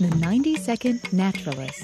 The 90-Second Naturalist.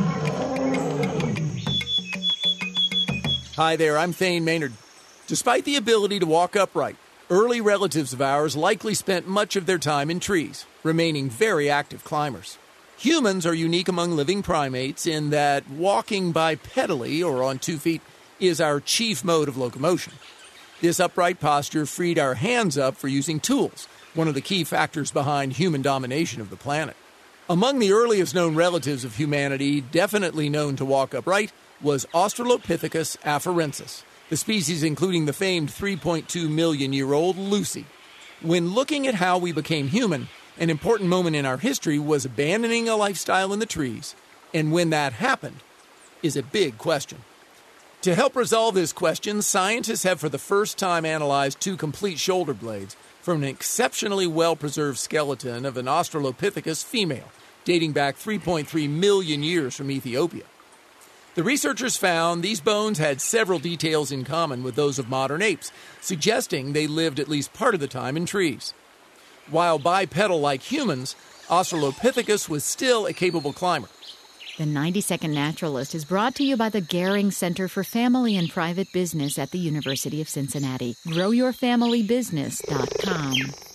Hi there, I'm Thane Maynard. Despite the ability to walk upright, early relatives of ours likely spent much of their time in trees, remaining very active climbers. Humans are unique among living primates in that walking bipedally, or on 2 feet, is our chief mode of locomotion. This upright posture freed our hands up for using tools, one of the key factors behind human domination of the planet. Among the earliest known relatives of humanity, definitely known to walk upright, was Australopithecus afarensis, the species including the famed 3.2 million-year-old Lucy. When looking at how we became human, an important moment in our history was abandoning a lifestyle in the trees, and when that happened is a big question. To help resolve this question, scientists have for the first time analyzed 2 complete shoulder blades from an exceptionally well-preserved skeleton of an Australopithecus female, dating back 3.3 million years from Ethiopia. The researchers found these bones had several details in common with those of modern apes, suggesting they lived at least part of the time in trees. While bipedal like humans, Australopithecus was still a capable climber. The 90-Second Naturalist is brought to you by the Gehring Center for Family and Private Business at the University of Cincinnati. GrowYourFamilyBusiness.com.